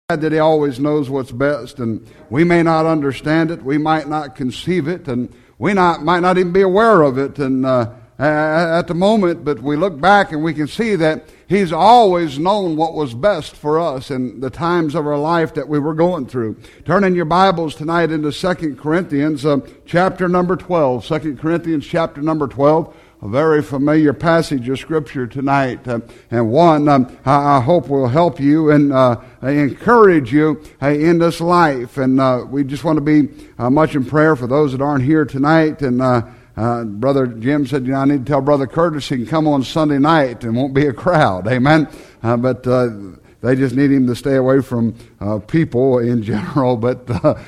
that He always knows what's best, and we may not understand it, we might not conceive it, and we might not even be aware of it and at the moment, but we look back and we can see that He's always known what was best for us in the times of our life that we were going through. Turn in your Bibles tonight into 2 Corinthians chapter number 12. 2 Corinthians chapter number 12. A very familiar passage of Scripture tonight, and one I hope will help you and encourage you in this life. And we just want to be much in prayer for those that aren't here tonight. And Brother Jim said, I need to tell Brother Curtis he can come on Sunday night and won't be a crowd. Amen. But they just need him to stay away from people in general, but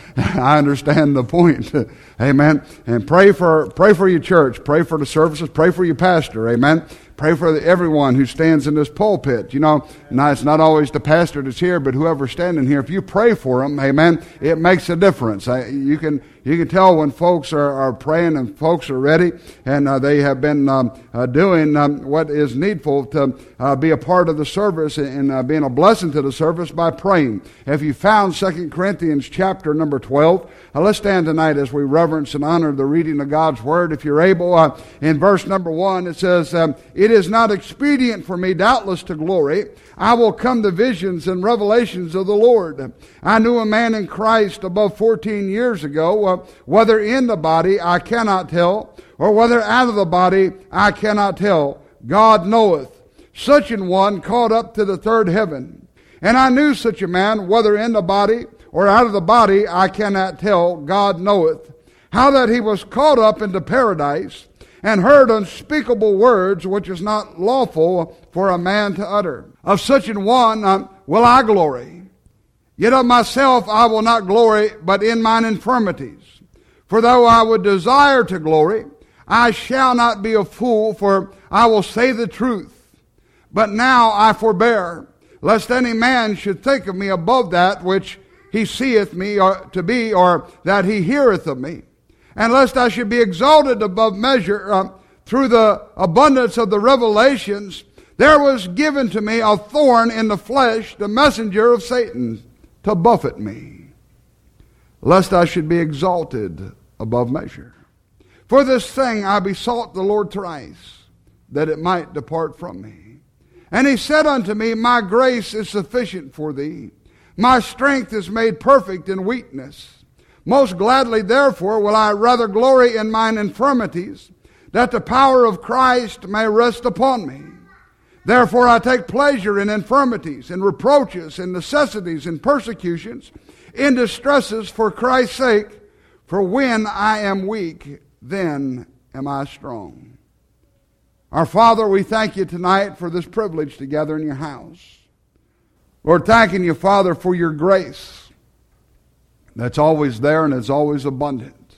I understand the point. Amen. And pray for your church. Pray for the services. Pray for your pastor. Amen. Pray for everyone who stands in this pulpit. Now it's not always the pastor that's here, but whoever's standing here, if you pray for them, amen, it makes a difference. You can tell when folks are praying and folks are ready, and they have been doing what is needful to be a part of the service and being a blessing to the service by praying. If you found 2 Corinthians chapter number 12, let's stand tonight as we reverence and honor the reading of God's Word. If you're able, in verse number 1, it says, "It is not expedient for me, doubtless, to glory. I will come to visions and revelations of the Lord. I knew a man in Christ above 14 years ago, whether in the body I cannot tell, or whether out of the body I cannot tell. God knoweth. Such an one caught up to the third heaven. And I knew such a man, whether in the body or out of the body I cannot tell. God knoweth. How that he was caught up into paradise, and heard unspeakable words which is not lawful for a man to utter. Of such an one will I glory. Yet of myself I will not glory, but in mine infirmities. For though I would desire to glory, I shall not be a fool, for I will say the truth. But now I forbear, lest any man should think of me above that which he seeth me to be, or that he heareth of me. And lest I should be exalted above measure through the abundance of the revelations, there was given to me a thorn in the flesh, the messenger of Satan, to buffet me, lest I should be exalted above measure. For this thing I besought the Lord thrice, that it might depart from me. And he said unto me, My grace is sufficient for thee. My strength is made perfect in weakness. Most gladly, therefore, will I rather glory in mine infirmities, that the power of Christ may rest upon me. Therefore I take pleasure in infirmities, in reproaches, in necessities, in persecutions, in distresses for Christ's sake. For when I am weak, then am I strong." Our Father, we thank you tonight for this privilege to gather in your house. Lord, thanking you, Father, for your grace that's always there and it's always abundant.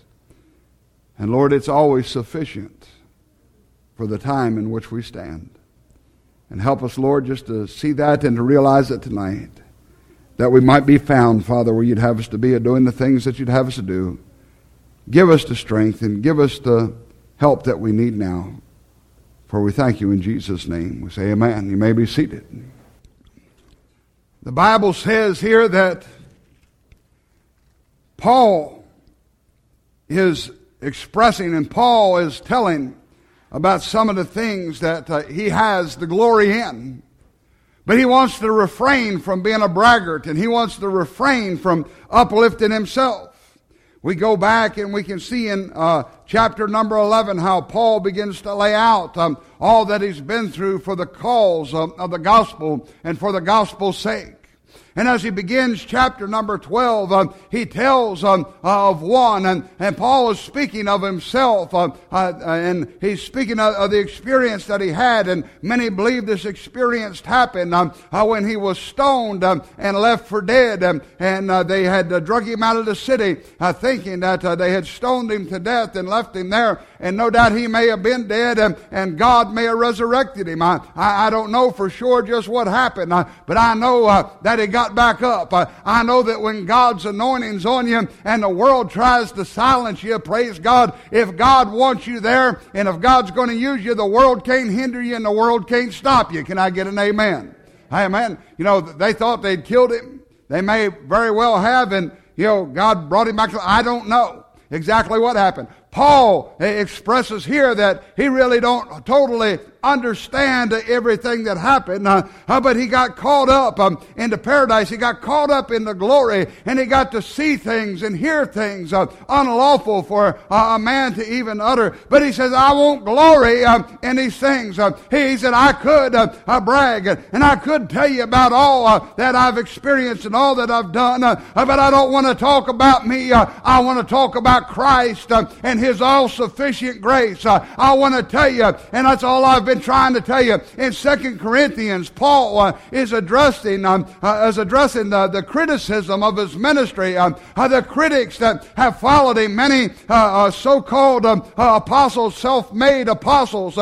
And Lord, it's always sufficient for the time in which we stand. And help us, Lord, just to see that and to realize it tonight, that we might be found, Father, where you'd have us to be, doing the things that you'd have us to do. Give us the strength and give us the help that we need now. For we thank you in Jesus' name. We say amen. You may be seated. The Bible says here that Paul is expressing and Paul is telling about some of the things that he has the glory in. But he wants to refrain from being a braggart, and he wants to refrain from uplifting himself. We go back and we can see in chapter number 11 how Paul begins to lay out all that he's been through for the cause of the gospel and for the gospel's sake. And as he begins chapter number 12, he tells of one, and Paul is speaking of himself, and he's speaking of the experience that he had, and many believe this experience happened when he was stoned and left for dead, and they had drug him out of the city, thinking that they had stoned him to death and left him there, and no doubt he may have been dead, and God may have resurrected him. I don't know for sure just what happened, but I know that he got back up. I know that when God's anointing's on you and the world tries to silence you, praise God, if God wants you there and if God's going to use you, the world can't hinder you and the world can't stop you. Can I get an amen? Amen. You know, they thought they'd killed him. They may very well have, and God brought him back. I don't know exactly what happened. Paul expresses here that he really don't totally understand everything that happened, but he got caught up into paradise. He got caught up in the glory, and he got to see things and hear things unlawful for a man to even utter. But he says, I won't glory in these things. He said, I could brag, and I could tell you about all that I've experienced and all that I've done, but I don't want to talk about me. I want to talk about Christ and His all-sufficient grace. I want to tell you, and that's all I've been trying to tell you. In 2 Corinthians, Paul is addressing the criticism of his ministry. The critics that have followed him, many so-called apostles, self-made apostles,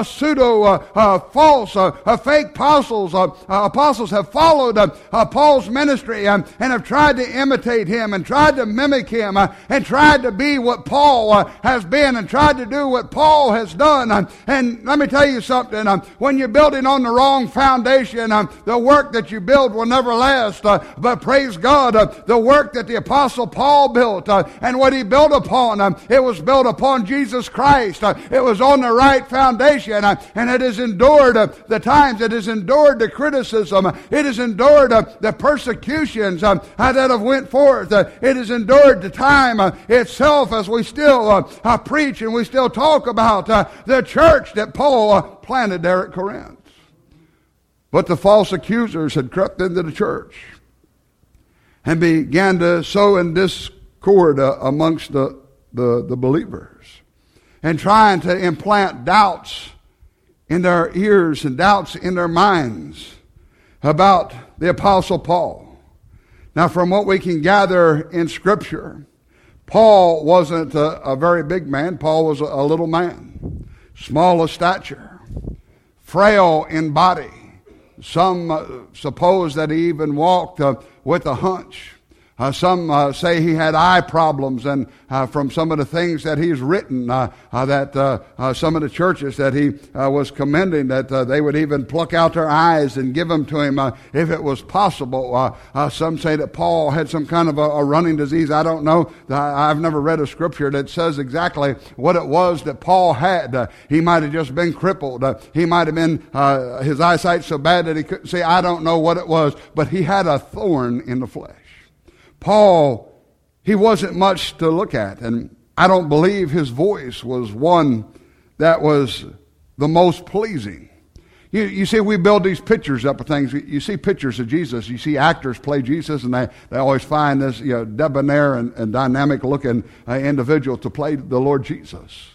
false, fake apostles have followed Paul's ministry and have tried to imitate him and tried to mimic him and tried to be what Paul has been and tried to do what Paul has done. And let me tell you something. When you're building on the wrong foundation, the work that you build will never last. But praise God, the work that the Apostle Paul built and what he built upon, it was built upon Jesus Christ. It was on the right foundation, and it has endured the times. It has endured the criticism. It has endured the persecutions that have went forth. It has endured the time itself as we still preach and we still talk about the church that Paul planted there at Corinth. But the false accusers had crept into the church and began to sow in discord amongst the believers and trying to implant doubts in their ears and doubts in their minds about the Apostle Paul. Now, from what we can gather in Scripture, Paul wasn't a very big man. Paul was a little man, small of stature, frail in body. Some suppose that he even walked with a hunch. Some say he had eye problems, and from some of the things that he's written, that some of the churches that he was commending, that they would even pluck out their eyes and give them to him if it was possible. Some say that Paul had some kind of a running disease. I don't know. I've never read a scripture that says exactly what it was that Paul had. He might have just been crippled. He might have been his eyesight so bad that he couldn't see. I don't know what it was, but he had a thorn in the flesh. Paul, he wasn't much to look at, and I don't believe his voice was one that was the most pleasing. You see, we build these pictures up of things. You see pictures of Jesus. You see actors play Jesus, and they always find this debonair and dynamic-looking individual to play the Lord Jesus.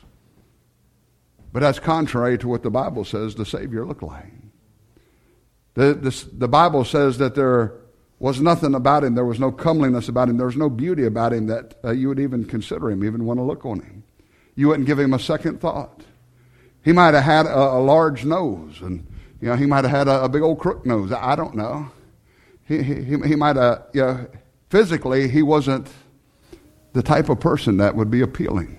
But that's contrary to what the Bible says the Savior looked like. The Bible says that there was nothing about him. There was no comeliness about him. There was no beauty about him that you would even consider him, even want to look on him. You wouldn't give him a second thought. He might have had a large nose, and he might have had a big old crook nose. I don't know. He might have, physically, he wasn't the type of person that would be appealing.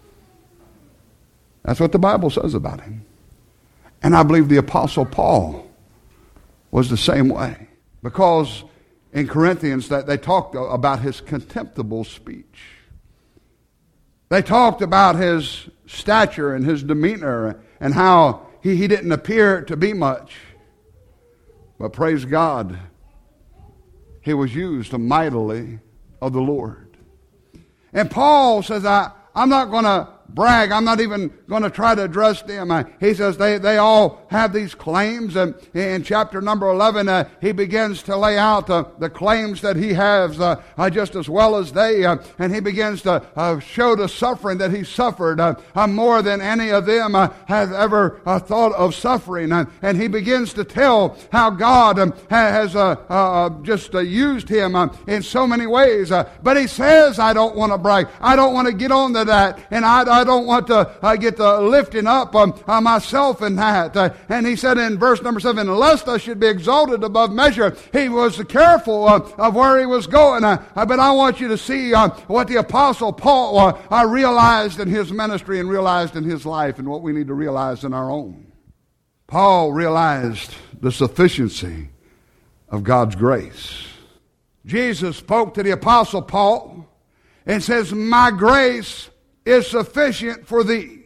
That's what the Bible says about him. And I believe the Apostle Paul was the same way, because in Corinthians, that they talked about his contemptible speech. They talked about his stature and his demeanor and how he didn't appear to be much. But praise God, he was used mightily of the Lord. And Paul says, I'm not going to brag. I'm not even going to try to address them. He says they all have these claims. And in chapter number 11, he begins to lay out the claims that he has just as well as they. And he begins to show the suffering that he suffered more than any of them have ever thought of suffering. And he begins to tell how God has just used him in so many ways. But he says, I don't want to brag. I don't want to get on to that. And I don't want to get to lifting up myself in that. And he said in verse number 7, lest I should be exalted above measure. He was careful of where he was going. But I want you to see what the Apostle Paul realized in his ministry and realized in his life, and what we need to realize in our own. Paul realized the sufficiency of God's grace. Jesus spoke to the Apostle Paul and says, my grace is sufficient for thee.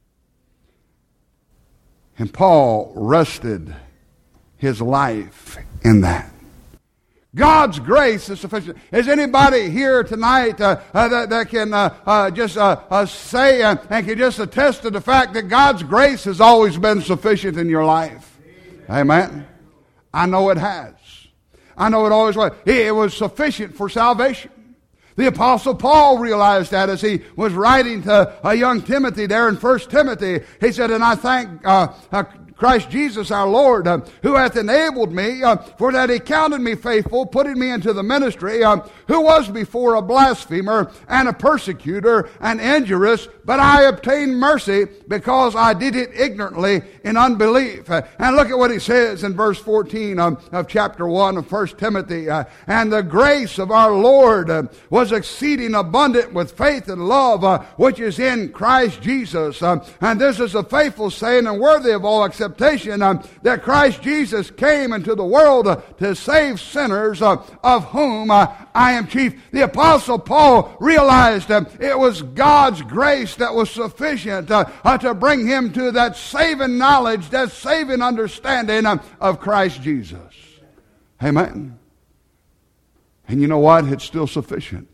And Paul rested his life in that. God's grace is sufficient. Is anybody here tonight that can just say and can just attest to the fact that God's grace has always been sufficient in your life? Amen. I know it has. I know it always was. It was sufficient for salvation. The Apostle Paul realized that as he was writing to young Timothy there in 1 Timothy. He said, and I thank Christ Jesus our Lord, who hath enabled me, for that he counted me faithful, putting me into the ministry, who was before a blasphemer and a persecutor and injurious, but I obtained mercy because I did it ignorantly in unbelief. And look at what he says in verse 14 of chapter 1 of 1 Timothy. And the grace of our Lord was exceeding abundant with faith and love, which is in Christ Jesus. And this is a faithful saying and worthy of all acceptation, that Christ Jesus came into the world to save sinners, of whom I am chief. The Apostle Paul realized it was God's grace that was sufficient to bring him to that saving knowledge, that saving understanding of Christ Jesus. Amen. And you know what? It's still sufficient.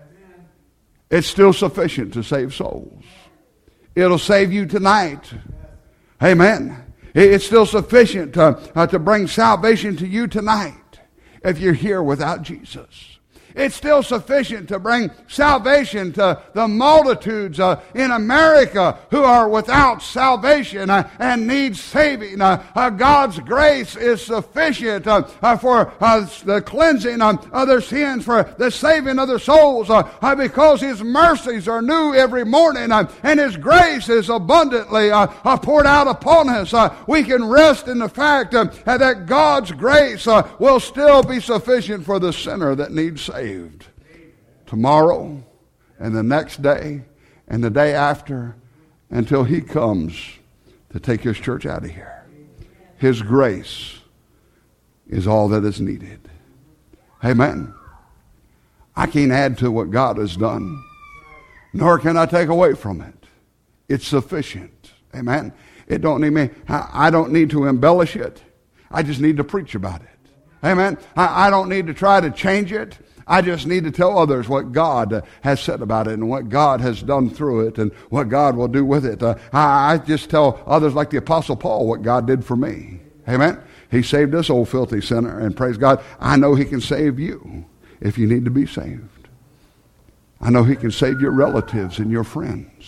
It's still sufficient to save souls. It'll save you tonight. Amen. It's still sufficient to bring salvation to you tonight if you're here without Jesus. It's still sufficient to bring salvation to the multitudes in America who are without salvation and need saving. God's grace is sufficient for the cleansing of their sins, for the saving of their souls, because His mercies are new every morning, and His grace is abundantly poured out upon us. We can rest in the fact that God's grace will still be sufficient for the sinner that needs saved. Tomorrow and the next day and the day after, until He comes to take His church out of here. His grace is all that is needed. Amen. I can't add to what God has done, nor can I take away from it. It's sufficient. Amen. It don't need me. I don't need to embellish it. I just need to preach about it. Amen. I don't need to try to change it. I just need to tell others what God has said about it and what God has done through it and what God will do with it. I just tell others, like the Apostle Paul, what God did for me. Amen. He saved this old filthy sinner, and praise God, I know He can save you if you need to be saved. I know He can save your relatives and your friends.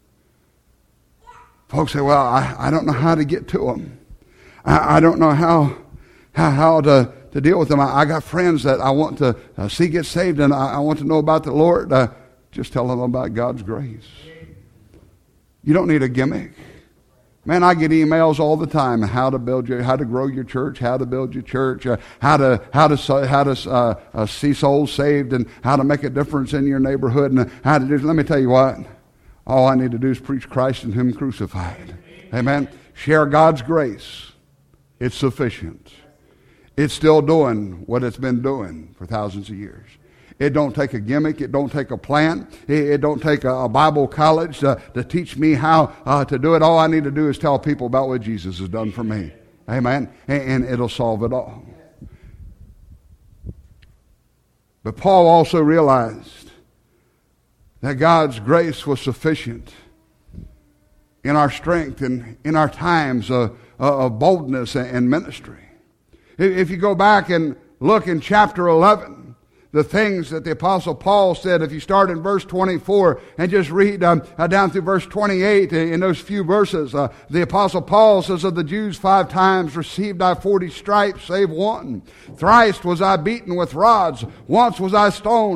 Folks say, well, I don't know how to get to them. I don't know how to deal with them. I got friends that I want to see get saved, and I want to know about the Lord. Just tell them about God's grace. You don't need a gimmick. Man, I get emails all the time how to grow your church, how to build your church, how to see souls saved, and how to make a difference in your neighborhood, and how to do. Let me tell you what. All I need to do is preach Christ and Him crucified. Amen. Share God's grace. It's sufficient. It's still doing what it's been doing for thousands of years. It don't take a gimmick. It don't take a plan. It don't take a Bible college to teach me how to do it. All I need to do is tell people about what Jesus has done for me. Amen. And it'll solve it all. But Paul also realized that God's grace was sufficient in our strength and in our times of boldness and ministry. If you go back and look in chapter 11, the things that the Apostle Paul said, if you start in verse 24 and just read down through verse 28 in those few verses, the Apostle Paul says, of the Jews 5 times received I 40 stripes, save one. Thrice was I beaten with rods. Once was I stoned.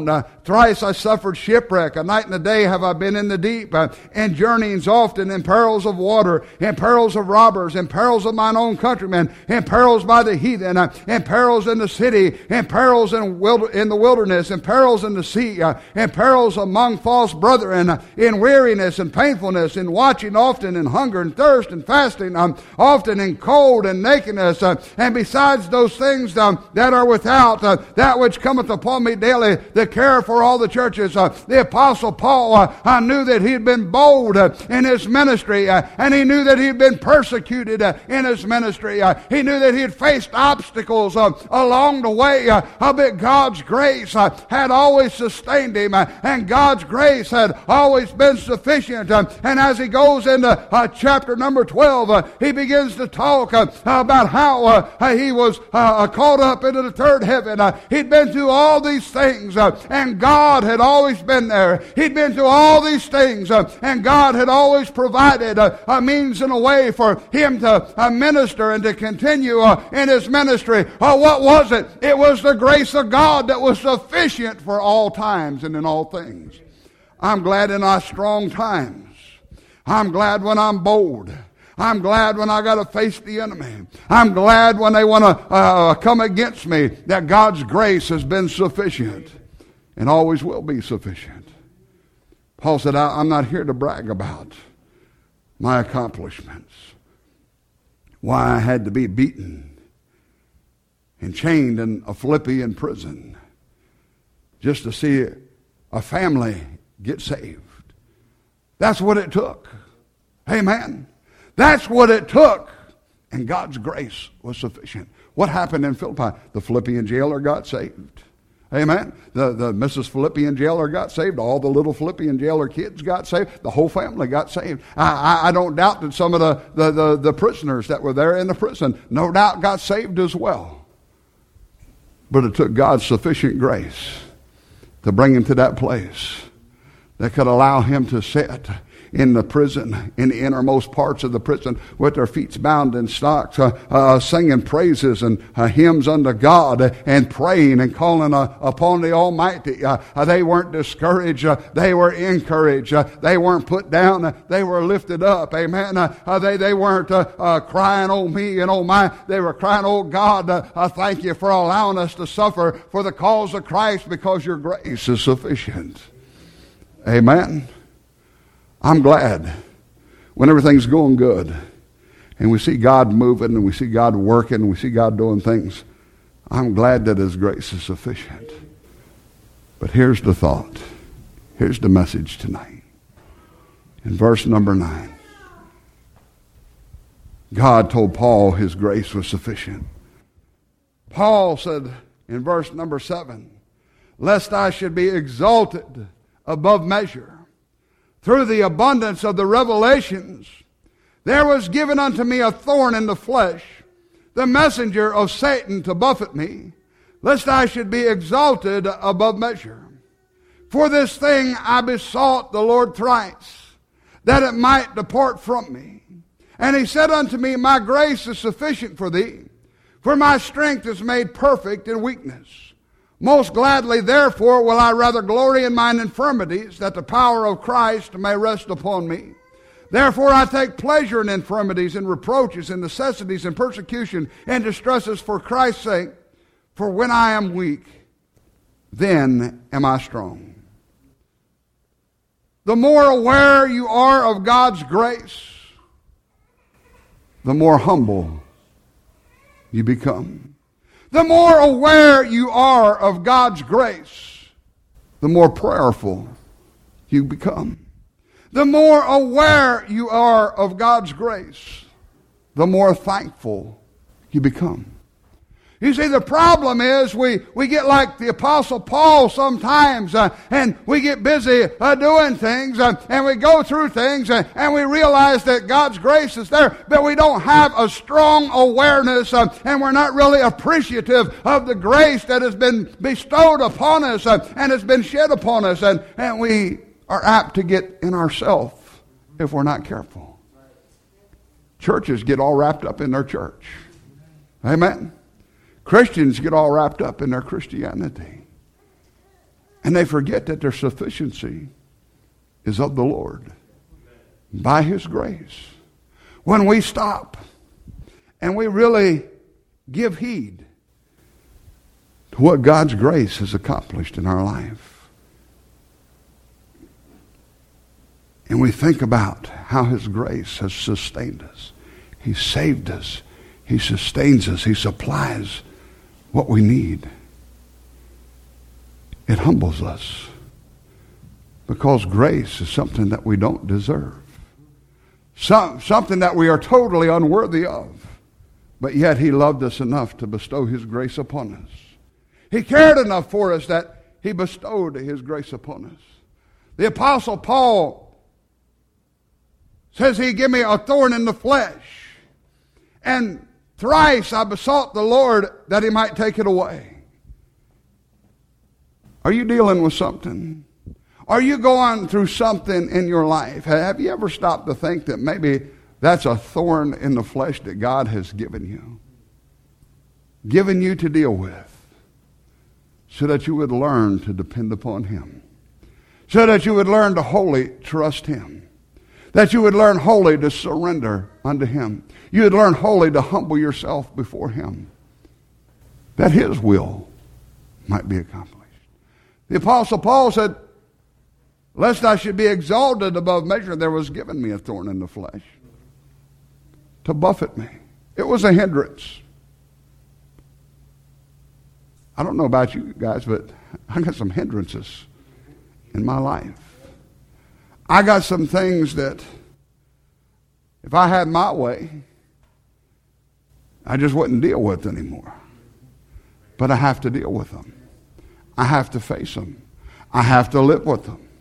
Thrice I suffered shipwreck. A night and a day have I been in the deep, in journeyings often, in perils of water, in perils of robbers, in perils of mine own countrymen, in perils by the heathen, in perils in the city, in perils in the wilderness, in perils in the sea, in perils among false brethren, in weariness and painfulness, in watching often, in hunger and thirst and fasting, often in cold and nakedness, and besides those things that are without, that which cometh upon me daily, the care for all the churches. The Apostle Paul knew that he had been bold in his ministry, and he knew that he had been persecuted in his ministry. He knew that he had faced obstacles along the way, but God's grace had always sustained him, and God's grace had always been sufficient. And as he goes into chapter number 12, he begins to talk about how he was caught up into the third heaven. He'd been through all these things, and God had always been there. He'd been through all these things, and God had always provided a means and a way for him to minister and to continue in his ministry. What was it? It was the grace of God that was sufficient for all times and in all things. I'm glad in our strong times. I'm glad when I'm bold. I'm glad when I got to face the enemy. I'm glad when they want to come against me, that God's grace has been sufficient and always will be sufficient. Paul said, I'm not here to brag about my accomplishments. Why I had to be beaten and chained in a Philippian prison just to see a family get saved. That's what it took. Amen. That's what it took. And God's grace was sufficient. What happened in Philippi? The Philippian jailer got saved. Amen. The Mrs. Philippian jailer got saved. All the little Philippian jailer kids got saved. The whole family got saved. I don't doubt that some of the prisoners that were there in the prison, no doubt got saved as well. But it took God's sufficient grace to bring him to that place that could allow him to sit in the prison, in the innermost parts of the prison, with their feet bound in stocks, singing praises and hymns unto God, and praying and calling upon the Almighty. They weren't discouraged. They were encouraged. They weren't put down. They were lifted up. Amen. They weren't crying, oh me and oh my. They were crying, oh God, thank you for allowing us to suffer for the cause of Christ, because your grace is sufficient. Amen. I'm glad when everything's going good and we see God moving and we see God working and we see God doing things. I'm glad that his grace is sufficient. But here's the thought. Here's the message tonight. In verse number 9, God told Paul his grace was sufficient. Paul said in verse number 7, lest I should be exalted above measure through the abundance of the revelations, there was given unto me a thorn in the flesh, the messenger of Satan to buffet me, lest I should be exalted above measure. For this thing I besought the Lord thrice, that it might depart from me. And he said unto me, my grace is sufficient for thee, for my strength is made perfect in weakness. Most gladly, therefore, will I rather glory in mine infirmities, that the power of Christ may rest upon me. Therefore I take pleasure in infirmities, and reproaches, and necessities, and persecution, and distresses for Christ's sake. For when I am weak, then am I strong. The more aware you are of God's grace, the more humble you become. The more aware you are of God's grace, the more prayerful you become. The more aware you are of God's grace, the more thankful you become. You see, the problem is we get like the Apostle Paul sometimes, and we get busy doing things, and we go through things, and we realize that God's grace is there, but we don't have a strong awareness, and we're not really appreciative of the grace that has been bestowed upon us and has been shed upon us, and we are apt to get in ourselves if we're not careful. Churches get all wrapped up in their church. Amen. Christians get all wrapped up in their Christianity. And they forget that their sufficiency is of the Lord by His grace. When we stop and we really give heed to what God's grace has accomplished in our life, and we think about how His grace has sustained us, He saved us, He sustains us, He supplies what we need, it humbles us, because grace is something that we don't deserve. Something that we are totally unworthy of. But yet He loved us enough to bestow His grace upon us. He cared enough for us that He bestowed His grace upon us. The Apostle Paul says He gave me a thorn in the flesh, and thrice I besought the Lord that He might take it away. Are you dealing with something? Are you going through something in your life? Have you ever stopped to think that maybe that's a thorn in the flesh that God has given you to deal with, so that you would learn to depend upon Him, so that you would learn to wholly trust Him, that you would learn wholly to surrender unto Him, you would learn wholly to humble yourself before Him, that His will might be accomplished. The Apostle Paul said, lest I should be exalted above measure, there was given me a thorn in the flesh to buffet me. It was a hindrance. I don't know about you guys, but I got some hindrances in my life. I got some things that if I had my way, I just wouldn't deal with anymore. But I have to deal with them. I have to face them. I have to live with them.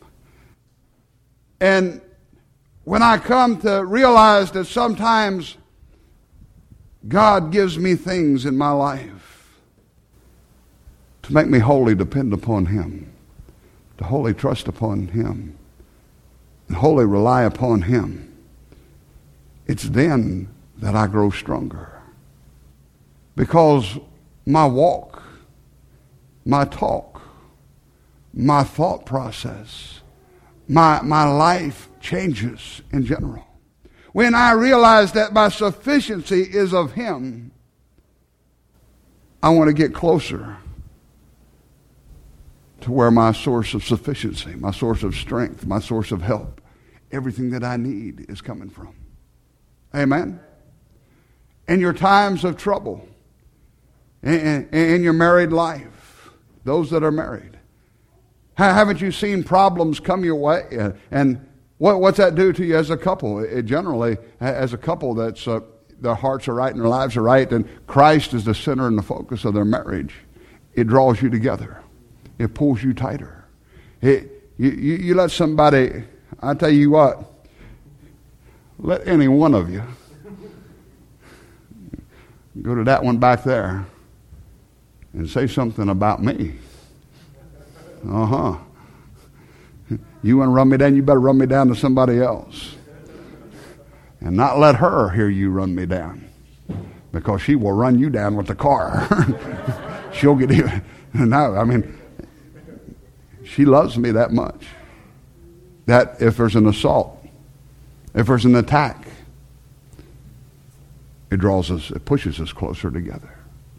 And when I come to realize that sometimes God gives me things in my life to make me wholly depend upon Him, to wholly trust upon Him, and wholly rely upon Him, it's then that I grow stronger. Because my walk, my talk, my thought process, my life changes in general. When I realize that my sufficiency is of Him, I want to get closer to where my source of sufficiency, my source of strength, my source of help, everything that I need is coming from. Amen? In your times of trouble, in your married life, those that are married, haven't you seen problems come your way? And what's that do to you as a couple? It generally, as a couple that's their hearts are right and their lives are right, and Christ is the center and the focus of their marriage, it draws you together. It pulls you tighter. You let somebody, I tell you what, let any one of you go to that one back there and say something about me. You want to run me down, you better run me down to somebody else. And not let her hear you run me down, because she will run you down with the car. She'll get even. No, I mean, she loves me that much that if there's an assault, if there's an attack, it draws us, it pushes us closer together.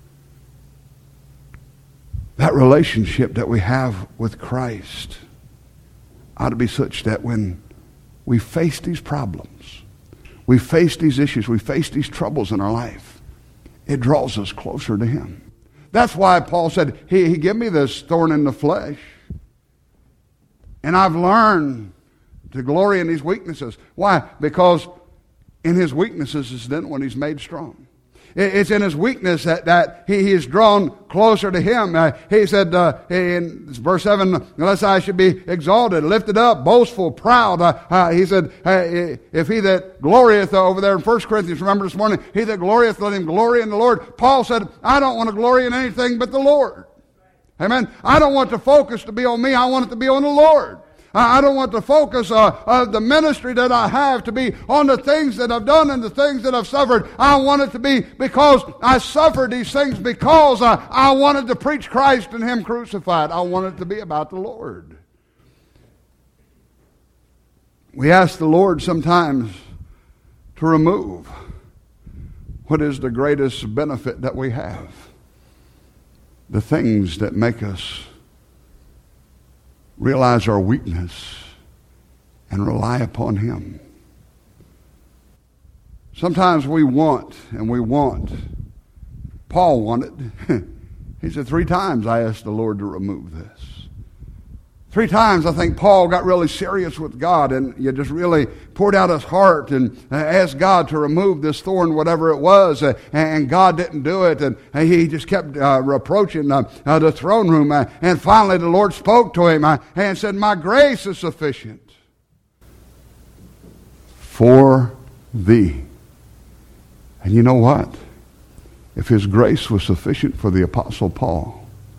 That relationship that we have with Christ ought to be such that when we face these problems, we face these issues, we face these troubles in our life, it draws us closer to Him. That's why Paul said, He gave me this thorn in the flesh, and I've learned to glory in these weaknesses. Why? Because in His weaknesses is then when He's made strong. It's in His weakness that he is drawn closer to Him. He said in verse 7, unless I should be exalted, lifted up, boastful, proud. He said, if he that glorieth over there in 1 Corinthians, remember this morning, he that glorieth, let him glory in the Lord. Paul said, I don't want to glory in anything but the Lord. Amen. I don't want the focus to be on me. I want it to be on the Lord. I don't want the focus of the ministry that I have to be on the things that I've done and the things that I've suffered. I want it to be because I suffered these things because I wanted to preach Christ and Him crucified. I want it to be about the Lord. We ask the Lord sometimes to remove what is the greatest benefit that we have. The things that make us realize our weakness and rely upon Him. Sometimes we want and we want. Paul wanted. He said 3 times I asked the Lord to remove this. 3 times I think Paul got really serious with God and he just really poured out his heart and asked God to remove this thorn, whatever it was, and God didn't do it, and he just kept approaching the throne room, and finally the Lord spoke to him and said, my grace is sufficient for thee. And you know what? If His grace was sufficient for the Apostle Paul,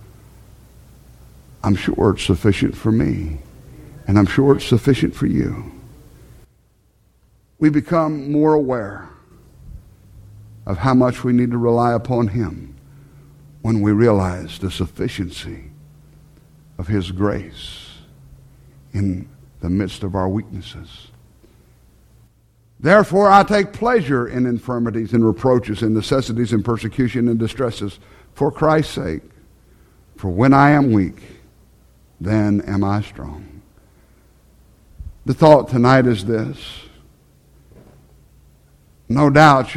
I'm sure it's sufficient for me. And I'm sure it's sufficient for you. We become more aware of how much we need to rely upon Him when we realize the sufficiency of His grace in the midst of our weaknesses. Therefore, I take pleasure in infirmities and reproaches and necessities and persecution and distresses for Christ's sake. For when I am weak, then am I strong. The thought tonight is this. No doubt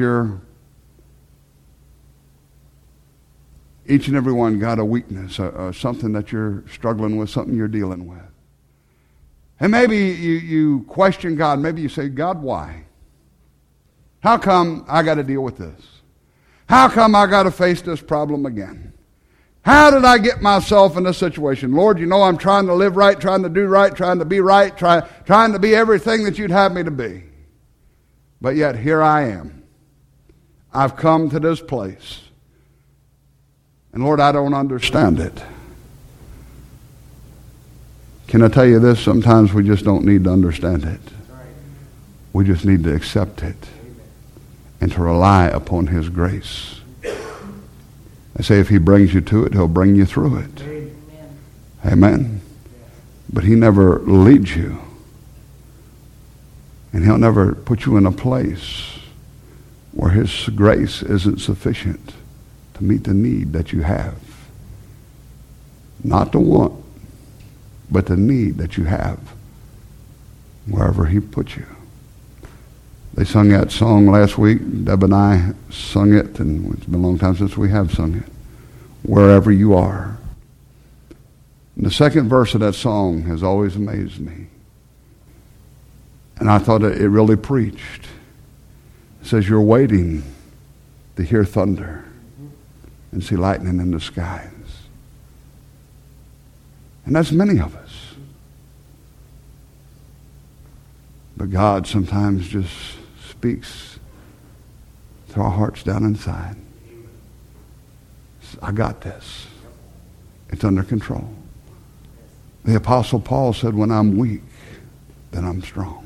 each and every one got a weakness, something that you're struggling with, something you're dealing with. And maybe you question God. Maybe you say, God, why? How come I got to deal with this? How come I got to face this problem again? How did I get myself in this situation? Lord, you know I'm trying to live right, trying to do right, trying to be right, trying to be everything that you'd have me to be. But yet here I am. I've come to this place. And Lord, I don't understand it. Can I tell you this? Sometimes we just don't need to understand it. We just need to accept it and to rely upon His grace. I say if He brings you to it, He'll bring you through it. Amen. But He never leads you. And He'll never put you in a place where His grace isn't sufficient to meet the need that you have. Not the want, but the need that you have wherever He puts you. They sung that song last week. Deb and I sung it, and it's been a long time since we have sung it. Wherever you are. And the second verse of that song has always amazed me. And I thought it really preached. It says, you're waiting to hear thunder and see lightning in the skies. And that's many of us. But God sometimes just speaks to our hearts down inside. I got this. It's under control. The Apostle Paul said, when I'm weak, then I'm strong.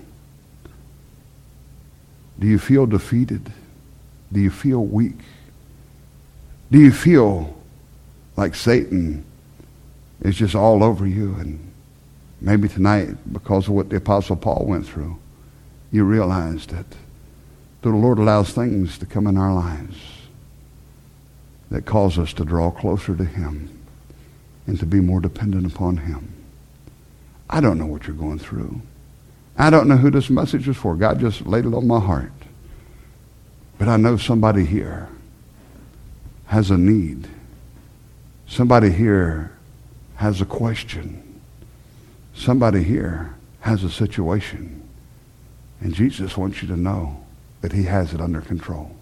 Do you feel defeated? Do you feel weak? Do you feel like Satan is just all over you? And maybe tonight, because of what the Apostle Paul went through, you realize that the Lord allows things to come in our lives that cause us to draw closer to Him and to be more dependent upon Him. I don't know what you're going through. I don't know who this message is for. God just laid it on my heart. But I know somebody here has a need. Somebody here has a question. Somebody here has a situation. And Jesus wants you to know that He has it under control.